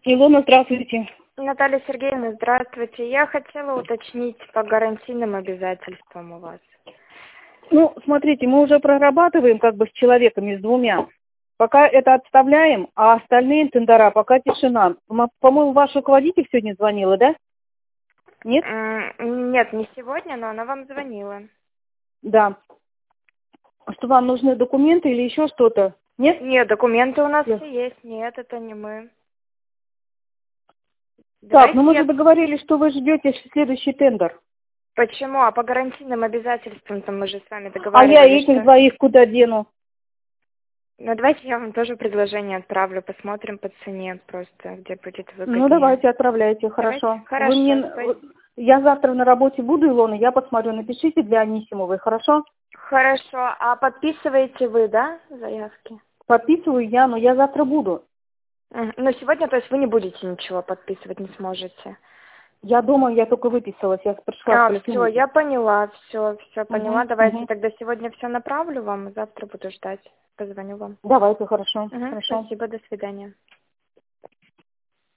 Илона, здравствуйте. Наталья Сергеевна, здравствуйте. Я хотела уточнить по гарантийным обязательствам у вас. Ну, смотрите, мы уже прорабатываем как бы с человеками, с двумя. Пока это отставляем, а остальные тендера пока тишина. По-моему, ваш руководитель сегодня звонила, да? Нет? Нет, не сегодня, но она вам звонила. Да. Что вам нужны документы или еще что-то? Нет? Нет, документы у нас Нет. все есть. Нет, это не мы. Так, ну мы же Давайте. договорились, что вы ждете следующий тендер. Почему? А по гарантийным обязательствам-то мы же с вами А я договаривались, этих что... двоих куда дену? Ну, давайте я вам тоже предложение отправлю, посмотрим по цене просто, где будет выгоднее. Ну, давайте, отправляйте, Давайте? хорошо. Хорошо, Я завтра на работе буду, Илона, я посмотрю, напишите для Анисимовой, хорошо? Хорошо. А подписываете вы, да, заявки? Подписываю я, но я завтра буду. Но сегодня, то есть, вы не будете ничего подписывать, не сможете. Я дома, я только выписалась, я пришла в Все, поликлинику. я поняла, все поняла. Давайте Мгм. тогда сегодня все направлю вам, завтра буду ждать. Позвоню вам. Давайте, хорошо, хорошо. Спасибо, до свидания.